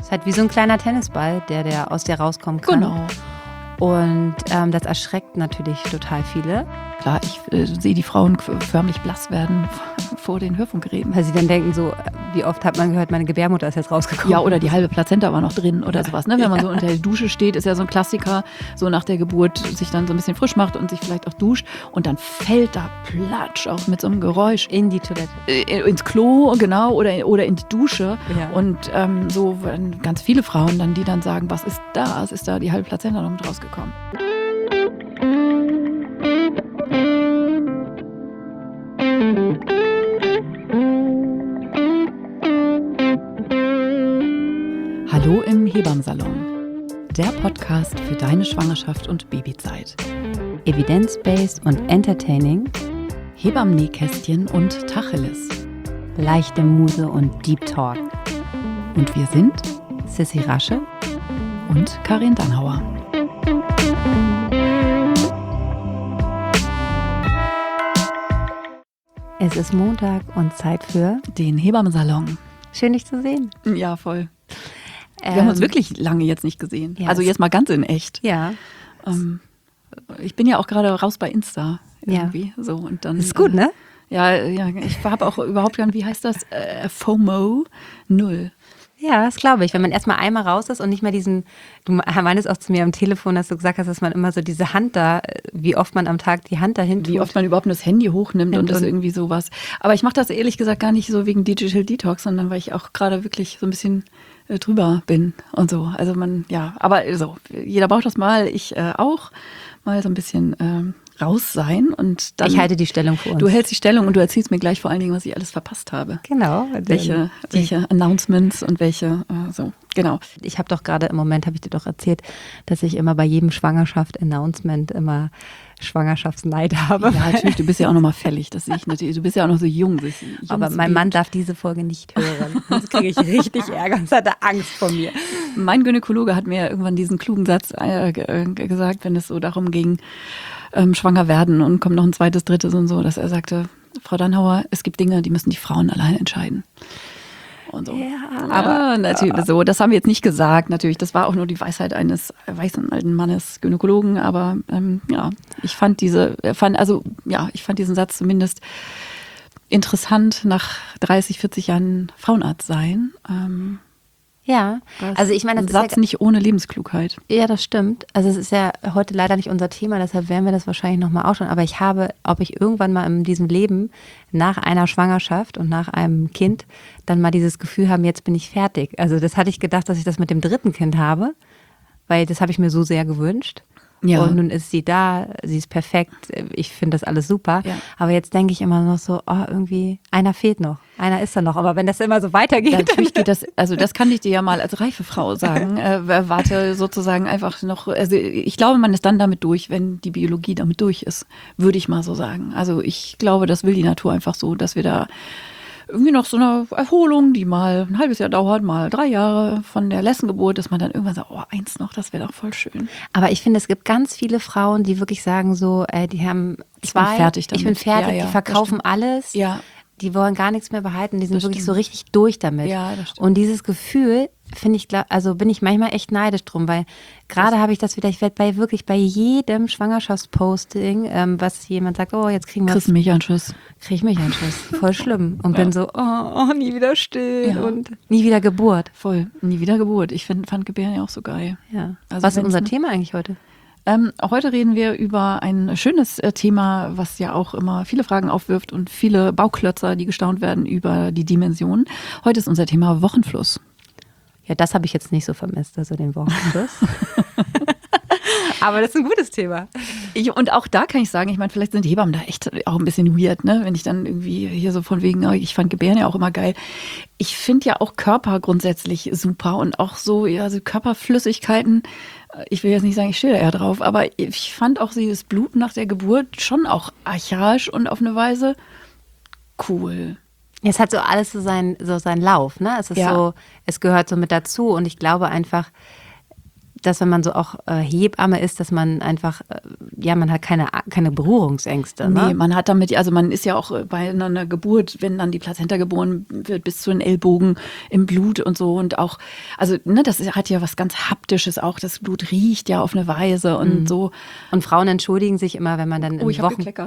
ist halt wie so ein kleiner Tennisball, der aus dir rauskommen kann. Genau. Und das erschreckt natürlich total viele. Klar, ich sehe die Frauen förmlich blass werden vor den Hörfunkgeräten. Weil sie dann denken so, wie oft hat man gehört, meine Gebärmutter ist jetzt rausgekommen. Ja, oder die halbe Plazenta war noch drin oder sowas. Ne? Wenn man so unter der Dusche steht, ist ja so ein Klassiker, so nach der Geburt sich dann so ein bisschen frisch macht und sich vielleicht auch duscht. Und dann fällt da platsch auch mit so einem Geräusch In die Toilette. ins Klo, genau, oder in die Dusche. Ja. Und so ganz viele Frauen dann, die dann sagen, was ist da? Es ist da die halbe Plazenta noch mit rausgekommen. Hallo im Hebammsalon, der Podcast für deine Schwangerschaft und Babyzeit. Evidence-based und entertaining. Hebammen-Nähkästchen und Tacheles. Leichte Muse und Deep Talk. Und wir sind Sissi Rasche und Karin Dannhauer. Es ist Montag und Zeit für Den Hebammsalon. Schön, dich zu sehen. Ja, voll. Wir haben uns wirklich lange jetzt nicht gesehen. Ja, also jetzt mal ganz in echt. Ja. Ich bin ja auch gerade raus bei Insta Ja. irgendwie. So, und dann, Das ist gut, ne? Ja, ich habe auch überhaupt gar nicht, wie heißt das? FOMO 0. Ja, das glaube ich. Wenn man erstmal einmal raus ist und nicht mehr du meintest auch zu mir am Telefon, dass du gesagt hast, dass man immer so diese Hand da, wie oft man am Tag die Hand dahin tut. Wie oft man überhaupt das Handy hochnimmt und das irgendwie sowas. Aber ich mache das ehrlich gesagt gar nicht so wegen Digital Detox, sondern weil ich auch gerade wirklich so ein bisschen drüber bin und so. Also aber so, jeder braucht das mal, ich auch, mal so ein bisschen raus sein und dann. Ich halte die Stellung für uns. Du hältst die Stellung und du erzählst mir gleich vor allen Dingen, was ich alles verpasst habe. Genau. Welche Announcements und welche, so, genau. Ich habe doch gerade im Moment, habe ich dir doch erzählt, dass ich immer bei jedem Schwangerschaft-Announcement immer Schwangerschaftsneid habe. Ja, natürlich, du bist ja auch noch mal fällig, das sehe ich natürlich. Du bist ja auch noch so jung. Aber mein Mann darf diese Folge nicht hören. Sonst kriege ich richtig Ärger. Sonst hat er Angst vor mir. Mein Gynäkologe hat mir irgendwann diesen klugen Satz gesagt, wenn es so darum ging, schwanger werden und kommt noch ein zweites, drittes und so, dass er sagte, Frau Dannhauer, es gibt Dinge, die müssen die Frauen allein entscheiden. Und so. Ja, aber natürlich so, das haben wir jetzt nicht gesagt, natürlich, das war auch nur die Weisheit eines weißen alten Mannes, Gynäkologen, aber ich fand diesen Satz zumindest interessant nach 30, 40 Jahren Frauenarzt sein. Ja, also ich meine, das ein Satz ist ja nicht ohne Lebensklugheit. Ja, das stimmt. Also es ist ja heute leider nicht unser Thema, deshalb werden wir das wahrscheinlich nochmal ausschauen. Aber ob ich irgendwann mal in diesem Leben nach einer Schwangerschaft und nach einem Kind dann mal dieses Gefühl haben, jetzt bin ich fertig. Also das hatte ich gedacht, dass ich das mit dem dritten Kind habe, weil das habe ich mir so sehr gewünscht. Ja. Und nun ist sie da, sie ist perfekt, ich finde das alles super. Ja. Aber jetzt denke ich immer noch so, irgendwie, einer fehlt noch, einer ist da noch. Aber wenn das immer so weitergeht. Natürlich geht das, also das kann ich dir ja mal als reife Frau sagen. Warte sozusagen einfach noch, also ich glaube, man ist dann damit durch, wenn die Biologie damit durch ist, würde ich mal so sagen. Also ich glaube, das will die Natur einfach so, dass wir da irgendwie noch so eine Erholung, die mal ein halbes Jahr dauert, mal 3 Jahre von der Lessengeburt, dass man dann irgendwann sagt, 1 noch, das wäre doch voll schön. Aber ich finde, es gibt ganz viele Frauen, die wirklich sagen so, die haben 2, ich bin fertig damit. Ich bin fertig, Ja, die verkaufen alles, ja. Die wollen gar nichts mehr behalten, die sind Das wirklich stimmt. so richtig durch damit. Ja, das stimmt. Und dieses Gefühl, finde ich, bin ich manchmal echt neidisch drum, weil gerade habe ich das wieder, ich werde wirklich bei jedem Schwangerschaftsposting, was jemand sagt, jetzt kriegen wir Kriegst du mich einen Schuss. kriege ich mich einen Schuss. Voll schlimm. Und bin so, nie wieder still Ja. und nie wieder Geburt. Voll. Nie wieder Geburt. Ich fand Gebären ja auch so geil. Ja. Also Was ist wenn's unser ne- Thema eigentlich heute? Heute reden wir über ein schönes Thema, was ja auch immer viele Fragen aufwirft und viele Bauklötzer, die gestaunt werden über die Dimensionen. Heute ist unser Thema Wochenfluss. Ja, das habe ich jetzt nicht so vermisst, also den Wochenfluss. Aber das ist ein gutes Thema. Und auch da kann ich sagen, ich meine, vielleicht sind die Hebammen da echt auch ein bisschen weird, ne? Wenn ich dann irgendwie hier so von wegen, ich fand Gebären ja auch immer geil. Ich finde ja auch Körper grundsätzlich super und auch so, ja, so Körperflüssigkeiten. Ich will jetzt nicht sagen, ich stehe da eher drauf, aber ich fand auch dieses Blut nach der Geburt schon auch archaisch und auf eine Weise cool. Es hat so alles so seinen Lauf, ne? Es ist Ja. so, es gehört so mit dazu und ich glaube einfach, dass wenn man so auch Hebamme ist, dass man einfach, man hat keine Berührungsängste. Ne? Nee, man hat damit, also man ist ja auch bei einer Geburt, wenn dann die Plazenta geboren wird, bis zu den Ellbogen im Blut und so und auch, also das hat ja was ganz Haptisches auch, das Blut riecht ja auf eine Weise und so. Und Frauen entschuldigen sich immer, wenn man dann im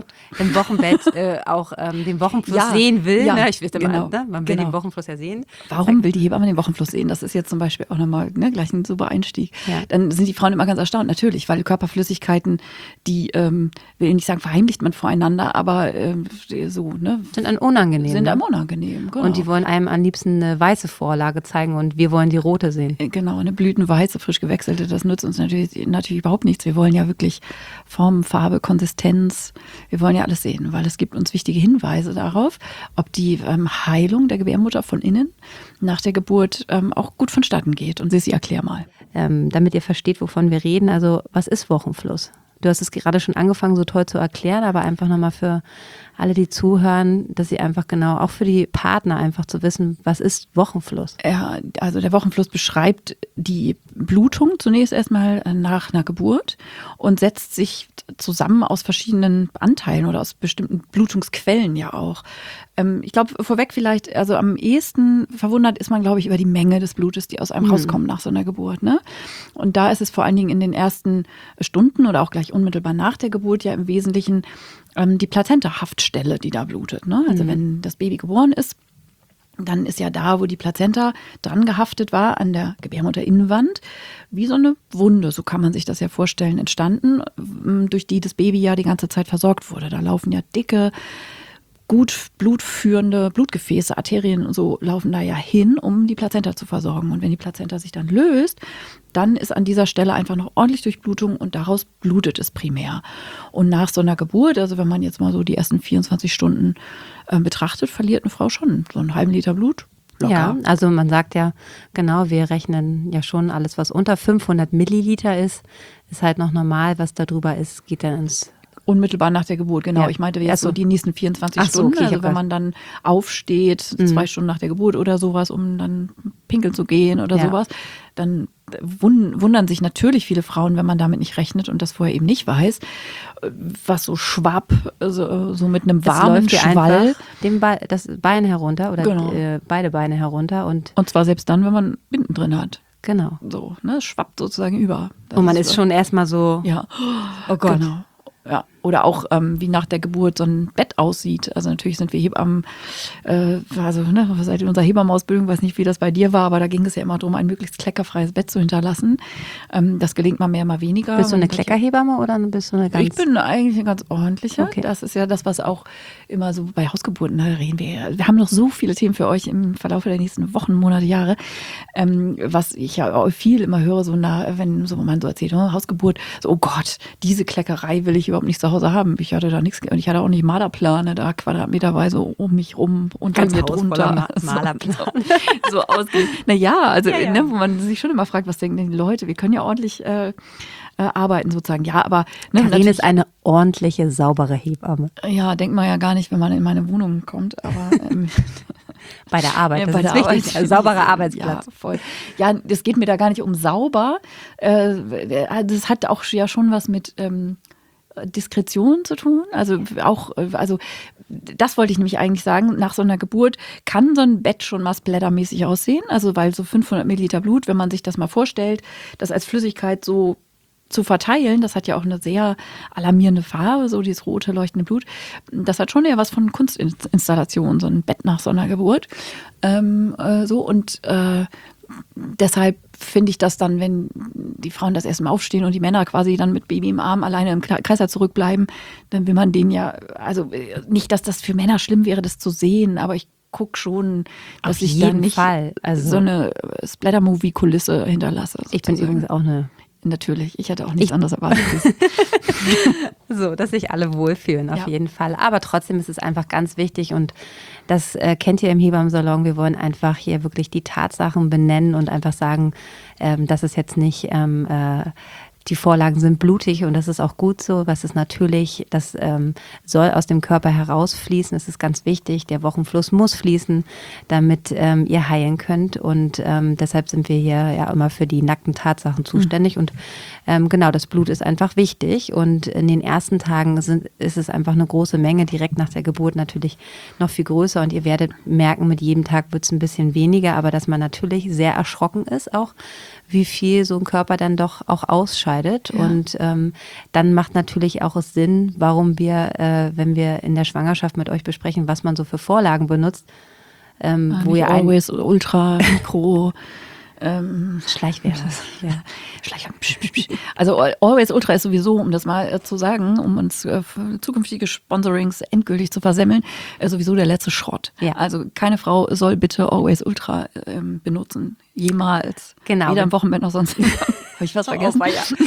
Wochenbett auch den Wochenfluss sehen will. Ja, ne? Ich weiß genau, immer, ne? Man will den Wochenfluss ja sehen. Warum will die Hebamme den Wochenfluss sehen? Das ist jetzt zum Beispiel auch nochmal gleich ein super Einstieg. Ja. Dann sind die Frauen immer ganz erstaunt, natürlich, weil Körperflüssigkeiten, die, will ich nicht sagen, verheimlicht man voreinander, aber so, ne? Sind einem unangenehm. Sind einem unangenehm, genau. Und die wollen einem am liebsten eine weiße Vorlage zeigen und wir wollen die rote sehen. Genau, eine blütenweiße, frisch gewechselte, das nützt uns natürlich überhaupt nichts. Wir wollen ja wirklich Form, Farbe, Konsistenz, wir wollen ja alles sehen, weil es gibt uns wichtige Hinweise darauf, ob die Heilung der Gebärmutter von innen nach der Geburt auch gut vonstatten geht. Und Sissi, erklär mal. Damit ihr versteht, wovon wir reden, also was ist Wochenfluss? Du hast es gerade schon angefangen, so toll zu erklären, aber einfach nochmal für alle, die zuhören, dass sie einfach genau, auch für die Partner einfach zu wissen, was ist Wochenfluss? Ja, also der Wochenfluss beschreibt die Blutung zunächst erstmal nach einer Geburt und setzt sich zusammen aus verschiedenen Anteilen oder aus bestimmten Blutungsquellen ja auch. Ich glaube, vorweg vielleicht, also am ehesten verwundert ist man, glaube ich, über die Menge des Blutes, die aus einem rauskommt nach so einer Geburt. Ne? Und da ist es vor allen Dingen in den ersten Stunden oder auch gleich unmittelbar nach der Geburt ja im Wesentlichen die Plazenta-Haftstelle, die da blutet. Ne? Also wenn das Baby geboren ist, dann ist ja da, wo die Plazenta dran gehaftet war, an der Gebärmutterinnenwand, wie so eine Wunde, so kann man sich das ja vorstellen, entstanden, durch die das Baby ja die ganze Zeit versorgt wurde. Da laufen ja dicke, gut blutführende Blutgefäße, Arterien und so laufen da ja hin, um die Plazenta zu versorgen. Und wenn die Plazenta sich dann löst, dann ist an dieser Stelle einfach noch ordentlich Durchblutung und daraus blutet es primär. Und nach so einer Geburt, also wenn man jetzt mal so die ersten 24 Stunden betrachtet, verliert eine Frau schon so einen halben Liter Blut. Locker. Ja, also man sagt ja, genau, wir rechnen ja schon alles, was unter 500 Milliliter ist halt noch normal, was da drüber ist, geht dann ins... Unmittelbar nach der Geburt, genau. Ja. Ich meinte jetzt so die nächsten 24 Stunden, okay, also wenn man dann aufsteht, 2 Stunden nach der Geburt oder sowas, um dann pinkeln zu gehen oder sowas, dann wundern sich natürlich viele Frauen, wenn man damit nicht rechnet und das vorher eben nicht weiß, was so schwapp, so mit einem warmen Schwall. Das Bein herunter oder beide Beine herunter. Und zwar selbst dann, wenn man Binden drin hat. Genau. So, ne, es schwappt sozusagen über. Und man ist schon erstmal so, oh Gott. Genau. Ja, oder auch wie nach der Geburt so ein Bett aussieht. Also natürlich sind wir Hebammen, seit unserer Hebammenausbildung, weiß nicht, wie das bei dir war, aber da ging es ja immer darum, ein möglichst kleckerfreies Bett zu hinterlassen. Das gelingt mal mehr, mal weniger. Bist du eine Kleckerhebamme oder bist du eine ganz... Ich bin eigentlich eine ganz ordentliche. Okay. Das ist ja das, was auch immer so bei Hausgeburten, da reden wir. Wir haben noch so viele Themen für euch im Verlauf der nächsten Wochen, Monate, Jahre. Was ich ja auch viel immer höre, wenn so man so erzählt, Hausgeburt, so, oh Gott, diese Kleckerei will ich überhaupt nicht zu Hause haben. Ich hatte da nichts, und ich hatte auch nicht Malerplane, da quadratmeterweise um mich rum und ganz mir drunter. Malerplan. So ausgehen. Naja, also ne, wo man sich schon immer fragt, was denken denn die Leute? Wir können ja ordentlich arbeiten sozusagen. Ja, aber Karin ist eine ordentliche, saubere Hebamme. Ja, denkt man ja gar nicht, wenn man in meine Wohnung kommt, aber bei der Arbeit, das ist wichtig. Ein sauberer Arbeitsplatz. Ja, voll. Ja, das geht mir da gar nicht um sauber. Das hat auch ja schon was mit Diskretion zu tun. Also das wollte ich nämlich eigentlich sagen, nach so einer Geburt kann so ein Bett schon mal splattermäßig aussehen. Also weil so 500 Milliliter Blut, wenn man sich das mal vorstellt, das als Flüssigkeit so zu verteilen, das hat ja auch eine sehr alarmierende Farbe, so dieses rote leuchtende Blut. Das hat schon eher was von Kunstinstallation, so ein Bett nach so einer Geburt. Deshalb finde ich das dann, wenn die Frauen das erste Mal aufstehen und die Männer quasi dann mit Baby im Arm alleine im Kreislauf zurückbleiben, dann will man denen ja, also nicht, dass das für Männer schlimm wäre, das zu sehen, aber ich gucke schon, dass ich dann nicht so eine Splatter-Movie-Kulisse hinterlasse. Ich bin übrigens auch eine... Natürlich, ich hatte auch nichts anderes erwartet. So, dass sich alle wohlfühlen, auf jeden Fall. Aber trotzdem ist es einfach ganz wichtig und das kennt ihr im Hebammensalon. Wir wollen einfach hier wirklich die Tatsachen benennen und einfach sagen, dass es jetzt nicht Die Vorlagen sind blutig und das ist auch gut so. Was ist natürlich, das soll aus dem Körper herausfließen. Das ist ganz wichtig. Der Wochenfluss muss fließen, damit ihr heilen könnt. Und deshalb sind wir hier ja immer für die nackten Tatsachen zuständig. Und genau, das Blut ist einfach wichtig. Und in den ersten Tagen ist es einfach eine große Menge, direkt nach der Geburt natürlich noch viel größer. Und ihr werdet merken, mit jedem Tag wird es ein bisschen weniger, aber dass man natürlich sehr erschrocken ist auch, wie viel so ein Körper dann doch auch ausscheidet. Ja. Und dann macht natürlich auch es Sinn, warum wir, wenn wir in der Schwangerschaft mit euch besprechen, was man so für Vorlagen benutzt, wo ihr Always Ultra, Mikro, Schleichwerbung. Ja. Also Always Ultra ist sowieso, um das mal zu sagen, um uns zukünftige Sponsorings endgültig zu versemmeln, sowieso der letzte Schrott. Ja. Also keine Frau soll bitte Always Ultra benutzen. Jemals. Genau. Weder im Wochenbett noch sonst. Habe ich was vergessen?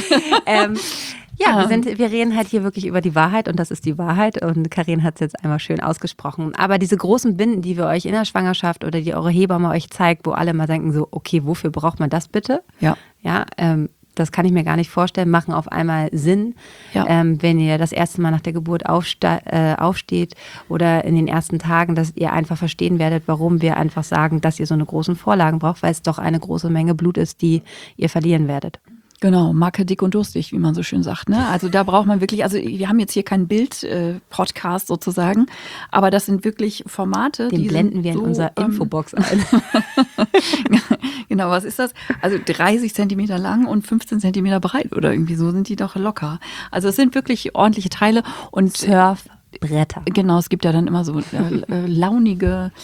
Ja, wir reden halt hier wirklich über die Wahrheit und das ist die Wahrheit und Karin hat es jetzt einmal schön ausgesprochen. Aber diese großen Binden, die wir euch in der Schwangerschaft oder die eure Hebamme euch zeigt, wo alle mal denken so, okay, wofür braucht man das bitte? Ja. Ja, das kann ich mir gar nicht vorstellen, machen auf einmal Sinn, ja. Wenn ihr das erste Mal nach der Geburt aufsteht oder in den ersten Tagen, dass ihr einfach verstehen werdet, warum wir einfach sagen, dass ihr so eine großen Vorlagen braucht, weil es doch eine große Menge Blut ist, die ihr verlieren werdet. Genau, Macke dick und durstig, wie man so schön sagt. Ne? Also da braucht man wirklich, also wir haben jetzt hier keinen Bild-Podcast sozusagen, aber das sind wirklich Formate, den blenden wir in unserer Infobox ein. Genau, was ist das? Also 30 Zentimeter lang und 15 Zentimeter breit oder irgendwie so sind die doch locker. Also es sind wirklich ordentliche Teile und Surfbretter. Genau, es gibt ja dann immer so launige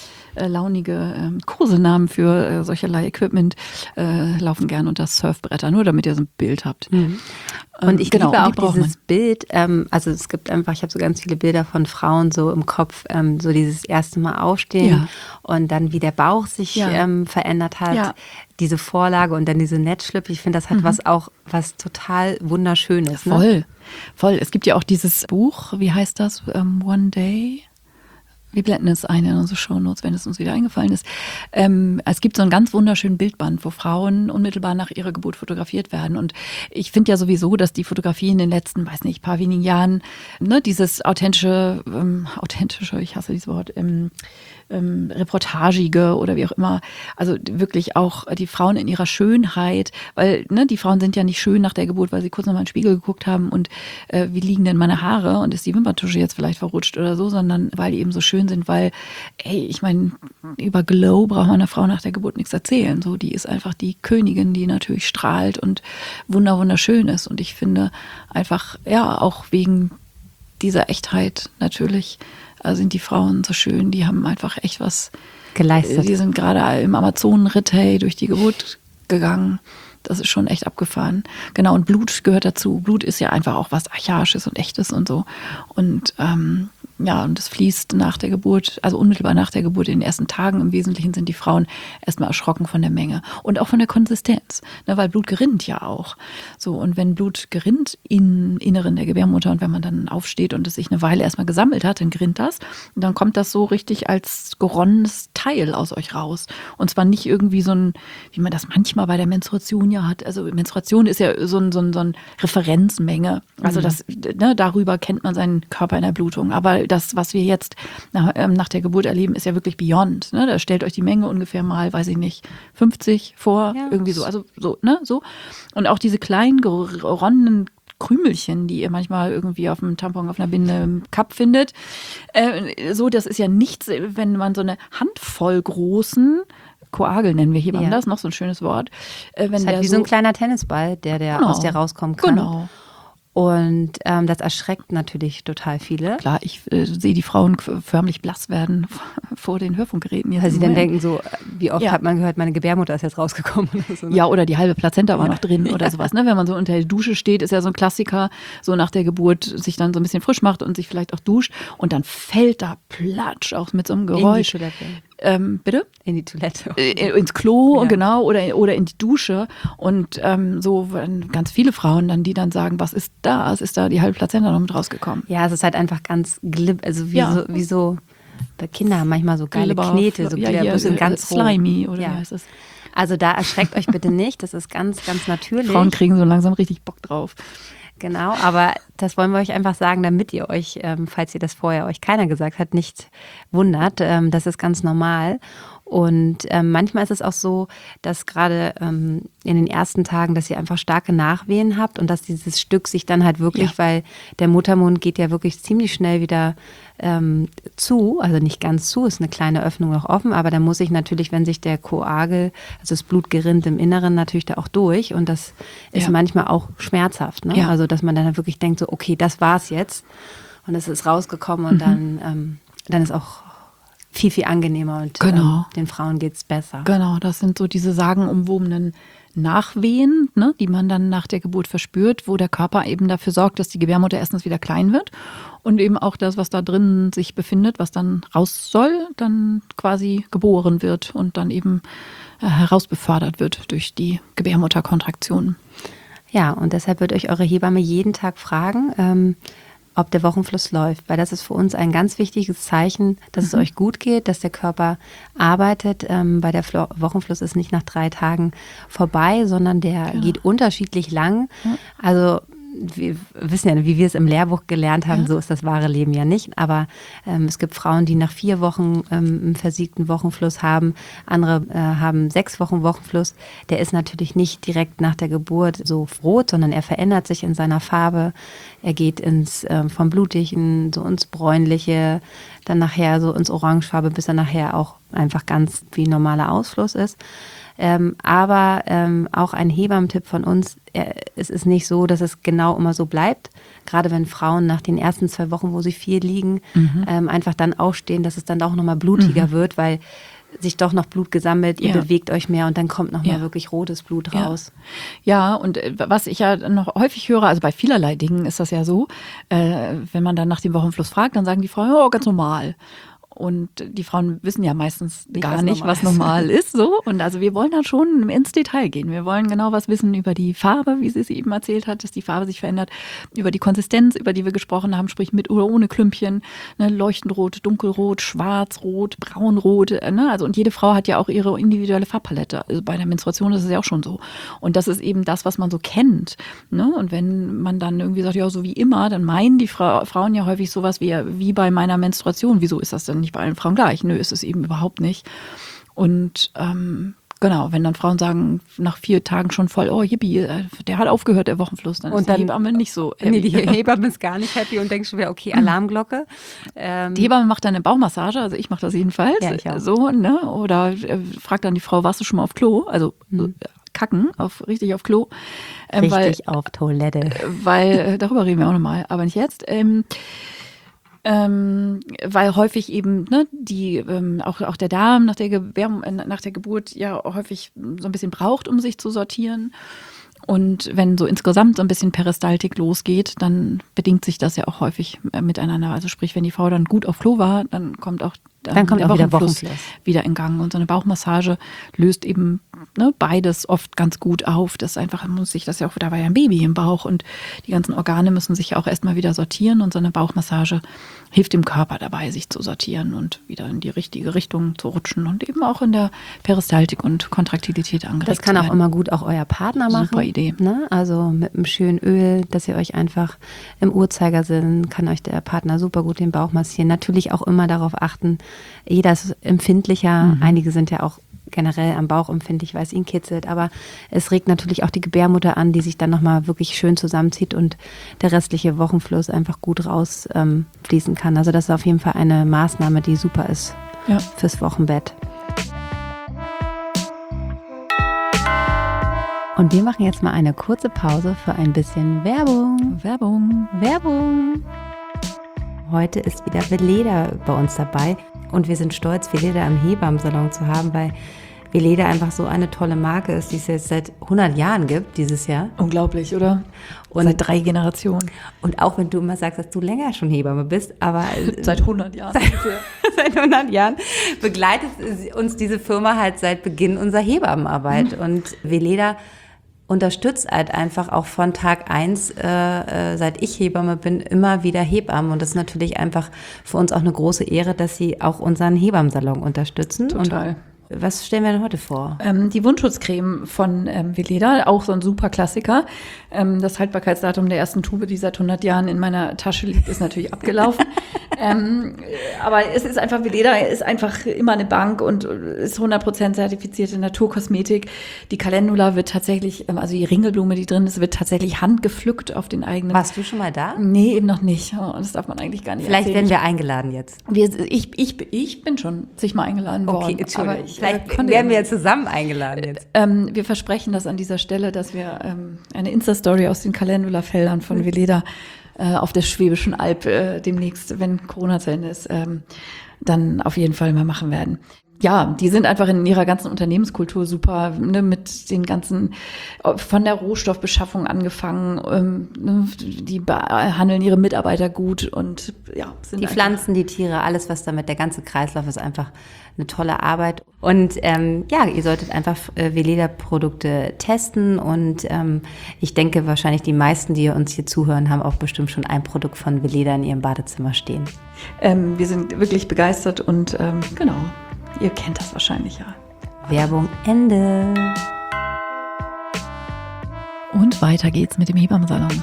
Kosenamen für solcherlei Equipment laufen gern unter Surfbretter, nur damit ihr so ein Bild habt. Mhm. Und ich liebe auch dieses Bild, also es gibt einfach, ich habe so ganz viele Bilder von Frauen so im Kopf, so dieses erste Mal aufstehen und dann wie der Bauch sich verändert hat, diese Vorlage und dann diese Netzschlippe. Ich finde, das hat was total Wunderschönes. Ne? Voll. Es gibt ja auch dieses Buch, wie heißt das? One Day. Wir blenden es ein in unsere Shownotes, wenn es uns wieder eingefallen ist. Es gibt so einen ganz wunderschönen Bildband, wo Frauen unmittelbar nach ihrer Geburt fotografiert werden. Und ich finde ja sowieso, dass die Fotografie in den letzten, paar wenigen Jahren, ne, dieses authentische, ich hasse dieses Wort, reportagige oder wie auch immer, also wirklich auch die Frauen in ihrer Schönheit, weil die Frauen sind ja nicht schön nach der Geburt, weil sie kurz nochmal in den Spiegel geguckt haben und wie liegen denn meine Haare und ist die Wimperntusche jetzt vielleicht verrutscht oder so, sondern weil die eben so schön sind, weil, ich meine, über Glow braucht man einer Frau nach der Geburt nichts erzählen. So, die ist einfach die Königin, die natürlich strahlt und wunderschön ist. Und ich finde einfach, auch wegen dieser Echtheit natürlich sind die Frauen so schön, die haben einfach echt was geleistet. Die sind gerade im Amazonenritt durch die Geburt gegangen. Das ist schon echt abgefahren. Genau, und Blut gehört dazu. Blut ist ja einfach auch was Archaisches und Echtes und so. Und und es fließt nach der Geburt, also unmittelbar nach der Geburt, in den ersten Tagen im Wesentlichen sind die Frauen erstmal erschrocken von der Menge und auch von der Konsistenz, weil Blut gerinnt ja auch. So, und wenn Blut gerinnt im Inneren der Gebärmutter und wenn man dann aufsteht und es sich eine Weile erstmal gesammelt hat, dann gerinnt das und dann kommt das so richtig als geronnenes Teil aus euch raus. Und zwar nicht irgendwie so ein, wie man das manchmal bei der Menstruation ja hat. Also Menstruation ist ja so ein Referenzmenge. Also das, darüber kennt man seinen Körper in der Blutung. Aber das, was wir jetzt nach der Geburt erleben, ist ja wirklich beyond. Ne? Da stellt euch die Menge ungefähr mal, 50 vor, irgendwie so. Also so, so. Und auch diese kleinen geronnenen Krümelchen, die ihr manchmal irgendwie auf dem Tampon, auf einer Binde im Cup findet. Das ist ja nichts, wenn man so eine Handvoll großen Koagel nennen wir hier das, noch so ein schönes Wort. Wenn das ist halt wie so ein kleiner Tennisball, der aus der rauskommen kann. Genau. Und das erschreckt natürlich total viele. Klar, ich sehe die Frauen förmlich blass werden vor den Hörfunkgeräten. Weil sie dann denken so, wie oft hat man gehört, meine Gebärmutter ist jetzt rausgekommen. Oder so, ne? Ja, oder die halbe Plazenta war noch drin oder sowas. Ne? Wenn man so unter der Dusche steht, ist ja so ein Klassiker, so nach der Geburt sich dann so ein bisschen frisch macht und sich vielleicht auch duscht. Und dann fällt da platsch auch mit so einem Geräusch. In die Toilette. Bitte? In die Toilette. Ins Klo, genau, oder in die Dusche. Und so ganz viele Frauen dann, die dann sagen, was ist da? Es ist da die halbe Plazenta noch mit rausgekommen. Ja, es ist halt einfach ganz also wie so bei Kindern haben manchmal so geile Knete, so ein bisschen ganz slimy oder wie heißt das? Also da erschreckt euch bitte nicht, das ist ganz, ganz natürlich. Frauen kriegen so langsam richtig Bock drauf. Genau, aber das wollen wir euch einfach sagen, damit ihr euch, falls ihr das vorher euch keiner gesagt hat, nicht wundert. Das ist ganz normal. Und manchmal ist es auch so, dass gerade in den ersten Tagen, dass ihr einfach starke Nachwehen habt und dass dieses Stück sich dann halt wirklich, weil der Muttermund geht ja wirklich ziemlich schnell wieder zu, also nicht ganz zu, ist eine kleine Öffnung noch offen, aber da muss sich natürlich, wenn sich der Koagel, also das Blut gerinnt im Inneren, natürlich da auch durch und das ist manchmal auch schmerzhaft, ne? Also dass man dann wirklich denkt, so okay, das war's jetzt und es ist rausgekommen und dann ist auch viel, viel angenehmer und den Frauen geht's besser. Genau, das sind so diese sagenumwobenen Nachwehen, ne, die man dann nach der Geburt verspürt, wo der Körper eben dafür sorgt, dass die Gebärmutter erstens wieder klein wird und eben auch das, was da drin sich befindet, was dann raus soll, dann quasi geboren wird und dann eben herausbefördert wird durch die Gebärmutterkontraktionen. Ja, und deshalb wird euch eure Hebamme jeden Tag fragen, ob der Wochenfluss läuft, weil das ist für uns ein ganz wichtiges Zeichen, dass es euch gut geht, dass der Körper arbeitet, weil der Wochenfluss ist nicht nach 3 Tagen vorbei, sondern der geht unterschiedlich lang. Also wir wissen ja, wie wir es im Lehrbuch gelernt haben, so ist das wahre Leben ja nicht. Aber es gibt Frauen, die nach 4 Wochen einen versiegten Wochenfluss haben. Andere haben 6 Wochen Wochenfluss. Der ist natürlich nicht direkt nach der Geburt so rot, sondern er verändert sich in seiner Farbe. Er geht vom Blutigen so ins Bräunliche, dann nachher so ins Orangefarbe, bis er nachher auch einfach ganz wie normaler Ausfluss ist. Aber auch ein Hebammentipp von uns, es ist nicht so, dass es genau immer so bleibt. Gerade wenn Frauen nach den ersten 2 Wochen, wo sie viel liegen, einfach dann aufstehen, dass es dann auch nochmal blutiger wird, weil sich doch noch Blut gesammelt, ihr bewegt euch mehr und dann kommt nochmal wirklich rotes Blut raus. Ja, und was ich ja noch häufig höre, also bei vielerlei Dingen ist das ja so, wenn man dann nach dem Wochenfluss fragt, dann sagen die Frauen, oh, ganz normal. Und die Frauen wissen ja meistens gar nicht, was normal ist. So. Und also wir wollen dann schon ins Detail gehen. Wir wollen genau was wissen über die Farbe, wie sie es eben erzählt hat, dass die Farbe sich verändert, über die Konsistenz, über die wir gesprochen haben, sprich mit oder ohne Klümpchen, ne, leuchtend rot, dunkelrot, schwarz, rot, braunrot. Ne? Also und jede Frau hat ja auch ihre individuelle Farbpalette. Also bei der Menstruation ist es ja auch schon so. Und das ist eben das, was man so kennt. Ne? Und wenn man dann irgendwie sagt, ja, so wie immer, dann meinen die Frauen ja häufig sowas wie bei meiner Menstruation. Wieso ist das denn nicht bei allen Frauen gleich? Nö, ist es eben überhaupt nicht. Und genau, wenn dann Frauen sagen, nach 4 Tagen schon voll, oh yippie, der hat aufgehört, der Wochenfluss, dann ist die Hebamme nicht so happy. Nee, die Hebamme ist gar nicht happy und denkt schon wieder, okay, Alarmglocke. Die Hebamme macht dann eine Bauchmassage, also ich mache das jedenfalls. Ja, ich auch. So, ne? Oder fragt dann die Frau, warst du schon mal auf Klo? Also kacken, richtig auf Klo. Richtig auf Toilette. Weil, darüber reden wir auch nochmal, aber nicht jetzt. Weil häufig eben die auch der Darm nach der Geburt ja häufig so ein bisschen braucht, um sich zu sortieren. Und wenn so insgesamt so ein bisschen Peristaltik losgeht, dann bedingt sich das ja auch häufig miteinander. Also sprich, wenn die Frau dann gut auf Klo war, dann kommt auch der Wochenfluss wieder in Gang. Und so eine Bauchmassage löst eben beides oft ganz gut auf. Das einfach muss sich das ja auch, da war ja ein Baby im Bauch und die ganzen Organe müssen sich ja auch erstmal wieder sortieren und so eine Bauchmassage hilft dem Körper dabei, sich zu sortieren und wieder in die richtige Richtung zu rutschen und eben auch in der Peristaltik und Kontraktilität angeregt zu werden. Das kann auch immer gut auch euer Partner machen. Super Idee. Ne? Also mit einem schönen Öl, dass ihr euch einfach im Uhrzeigersinn, kann euch der Partner super gut den Bauch massieren. Natürlich auch immer darauf achten, jeder ist empfindlicher. Einige sind ja auch generell am Bauch empfindlich, weil es ihn kitzelt. Aber es regt natürlich auch die Gebärmutter an, die sich dann nochmal wirklich schön zusammenzieht und der restliche Wochenfluss einfach gut rausfließen kann. Also das ist auf jeden Fall eine Maßnahme, die super ist fürs Wochenbett. Und wir machen jetzt mal eine kurze Pause für ein bisschen Werbung. Heute ist wieder Veleda bei uns dabei und wir sind stolz, Veleda im Hebammensalon zu haben, weil Veleda einfach so eine tolle Marke ist, die es jetzt seit 100 Jahren gibt, dieses Jahr. Unglaublich, oder? Und seit 3 Generationen. Und auch wenn du immer sagst, dass du länger schon Hebamme bist, aber seit 100 Jahren. Seit 100 Jahren begleitet uns diese Firma halt seit Beginn unserer Hebammenarbeit. Und Veleda unterstützt halt einfach auch von Tag 1, seit ich Hebamme bin, immer wieder Hebammen. Und das ist natürlich einfach für uns auch eine große Ehre, dass sie auch unseren Hebammensalon unterstützen. Total. Und Was stellen wir denn heute vor? Die Wundschutzcreme von Veleda, auch so ein super Klassiker. Das Haltbarkeitsdatum der ersten Tube, die seit 100 Jahren in meiner Tasche liegt, ist natürlich abgelaufen. Aber es ist einfach, Veleda ist einfach immer eine Bank und ist 100% zertifizierte Naturkosmetik. Die Calendula wird tatsächlich, also die Ringelblume, die drin ist, wird tatsächlich handgepflückt auf den eigenen. Warst du schon mal da? Nee, eben noch nicht. Oh, das darf man eigentlich gar nicht Vielleicht erzählen. werden wir eingeladen jetzt. Ich bin schon zigmal eingeladen worden. Okay, Entschuldigung. Aber Vielleicht werden wir ja zusammen eingeladen jetzt. Wir versprechen das an dieser Stelle, dass wir eine Insta-Story aus den Calendula-Feldern von Veleda auf der Schwäbischen Alb demnächst, wenn Corona zu Ende ist, dann auf jeden Fall mal machen werden. Ja, die sind einfach in ihrer ganzen Unternehmenskultur super, ne, mit den ganzen, von der Rohstoffbeschaffung angefangen, ne, die behandeln ihre Mitarbeiter gut und ja. Die Pflanzen, die Tiere, alles was damit, der ganze Kreislauf ist einfach eine tolle Arbeit. Und ja, ihr solltet einfach Veleda-Produkte testen und ich denke wahrscheinlich die meisten, die uns hier zuhören, haben auch bestimmt schon ein Produkt von Veleda in ihrem Badezimmer stehen. Wir sind wirklich begeistert und genau. Ihr kennt das wahrscheinlich, ja. Werbung Ende. Und weiter geht's mit dem Hebammensalon.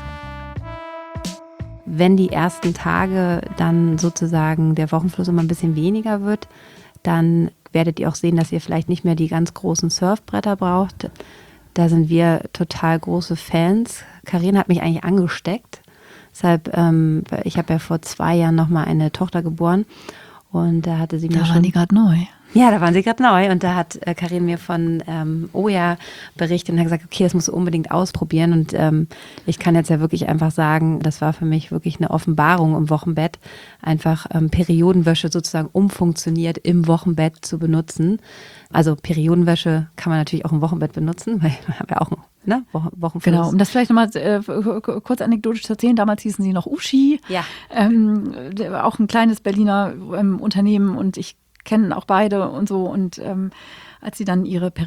Wenn die ersten Tage dann sozusagen der Wochenfluss immer ein bisschen weniger wird, dann werdet ihr auch sehen, dass ihr vielleicht nicht mehr die ganz großen Surfbretter braucht. Da sind wir total große Fans. Carina hat mich eigentlich angesteckt. Deshalb, ich habe ja vor 2 Jahren nochmal eine Tochter geboren. Und da hatte sie mir Da waren die gerade neu. Ja, da waren sie gerade neu. Und da hat Karin mir von Oja berichtet und hat gesagt, okay, das musst du unbedingt ausprobieren. Und ich kann jetzt ja wirklich einfach sagen, das war für mich wirklich eine Offenbarung im Wochenbett, einfach Periodenwäsche sozusagen umfunktioniert im Wochenbett zu benutzen. Also Periodenwäsche kann man natürlich auch im Wochenbett benutzen, weil wir haben ja auch Wochenfluss. Genau, um das vielleicht nochmal kurz anekdotisch zu erzählen, damals hießen sie noch Uschi, ja. Auch ein kleines Berliner Unternehmen und ich kenne auch beide und so und als sie dann ihre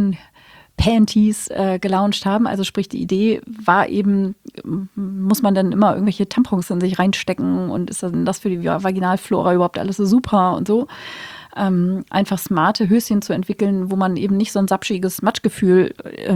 Perioden-Panties gelauncht haben, also sprich die Idee war eben, muss man dann immer irgendwelche Tampons in sich reinstecken und ist dann das für die Vaginalflora überhaupt alles so super und so. Einfach smarte Höschen zu entwickeln, wo man eben nicht so ein sapschiges Matschgefühl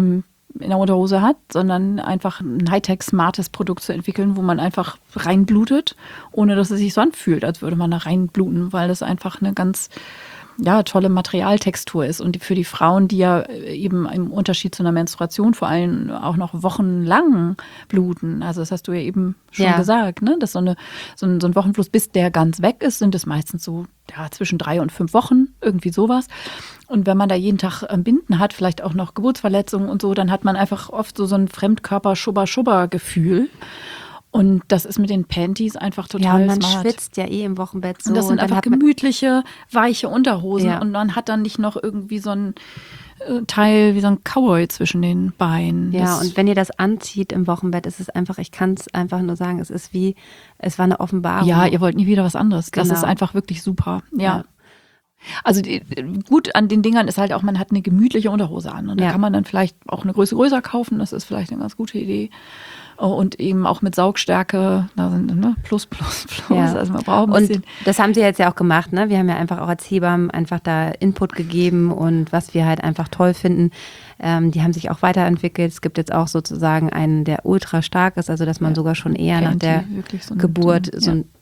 in der Unterhose hat, sondern einfach ein Hightech-smartes Produkt zu entwickeln, wo man einfach reinblutet, ohne dass es sich so anfühlt, als würde man da reinbluten, weil das einfach eine ganz tolle Materialtextur ist. Und für die Frauen, die ja eben im Unterschied zu einer Menstruation vor allem auch noch wochenlang bluten, also das hast du ja eben schon gesagt, ne? Dass so ein Wochenfluss, bis der ganz weg ist, sind es meistens so zwischen 3 und 5 Wochen, irgendwie sowas. Und wenn man da jeden Tag Binden hat, vielleicht auch noch Geburtsverletzungen und so, dann hat man einfach oft so ein Fremdkörper-Schubber-Schubber-Gefühl. Und das ist mit den Panties einfach total smart. Ja, man schwitzt ja eh im Wochenbett so. Und das sind einfach gemütliche, weiche Unterhosen. Ja. Und man hat dann nicht noch irgendwie so ein Teil wie so ein Cowboy zwischen den Beinen. Ja, und wenn ihr das anzieht im Wochenbett, ist es einfach, ich kann es einfach nur sagen, es war eine Offenbarung. Ja, ihr wollt nie wieder was anderes. Das ist einfach wirklich super. Ja. Also gut an den Dingern ist halt auch, man hat eine gemütliche Unterhose an. Und da kann man dann vielleicht auch eine Größe größer kaufen. Das ist vielleicht eine ganz gute Idee. Und eben auch mit Saugstärke, da sind plus. Ja. Also man braucht ein bisschen. Und das haben sie jetzt ja auch gemacht, ne? Wir haben ja einfach auch als Hebammen einfach da Input gegeben und was wir halt einfach toll finden, die haben sich auch weiterentwickelt. Es gibt jetzt auch sozusagen einen, der ultra stark ist, also dass man sogar schon eher nach der Geburt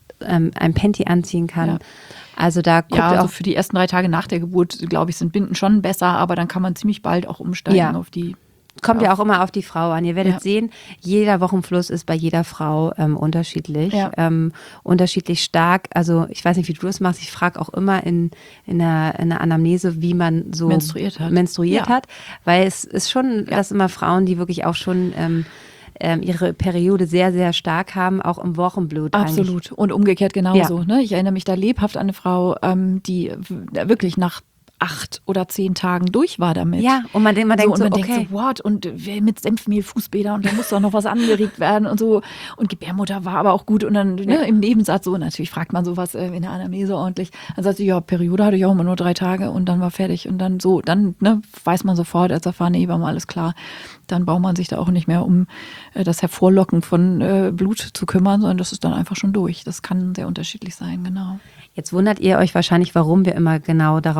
ein Panty anziehen kann. Ja. Also da guckt also für die ersten 3 Tage nach der Geburt, glaube ich, sind Binden schon besser, aber dann kann man ziemlich bald auch umsteigen auf die. Kommt ja auch immer auf die Frau an. Ihr werdet sehen, jeder Wochenfluss ist bei jeder Frau unterschiedlich, unterschiedlich stark. Also ich weiß nicht, wie du das machst. Ich frage auch immer in der Anamnese, wie man so menstruiert hat. Weil es ist schon, dass immer Frauen, die wirklich auch schon ihre Periode sehr, sehr stark haben, auch im Wochenblut. Absolut. Eigentlich. Und umgekehrt genauso. Ja. Ne? Ich erinnere mich da lebhaft an eine Frau, die wirklich nach 8 oder 10 Tagen durch war damit. Ja, und man denkt so, denkt so, what? Und mit Senfmehl, Fußbäder und da muss doch noch was angeregt werden und so. Und Gebärmutter war aber auch gut. Und dann im Nebensatz so, natürlich fragt man sowas in der Anamnese ordentlich. Dann sagt sie, ja, Periode hatte ich auch immer nur 3 Tage und dann war fertig. Und dann weiß man sofort als erfahrene Hebamme, alles klar. Dann braucht man sich da auch nicht mehr um das Hervorlocken von Blut zu kümmern, sondern das ist dann einfach schon durch. Das kann sehr unterschiedlich sein, genau. Jetzt wundert ihr euch wahrscheinlich, warum wir immer genau darauf rumreiten,